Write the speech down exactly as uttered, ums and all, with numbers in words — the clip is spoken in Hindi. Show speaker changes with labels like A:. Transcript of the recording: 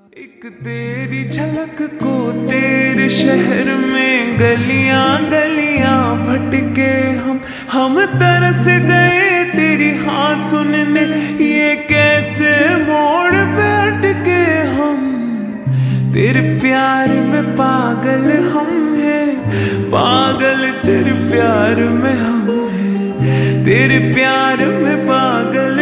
A: एक तेरी झलक को तेरे शहर में गलियां गलियां भटके हम हम तरस गए तेरी हाँ सुनने। ये कैसे मोड़ पे अटके हम, तेरे प्यार में पागल हम हैं, पागल तेरे प्यार में हम हैं, तेरे प्यार में पागल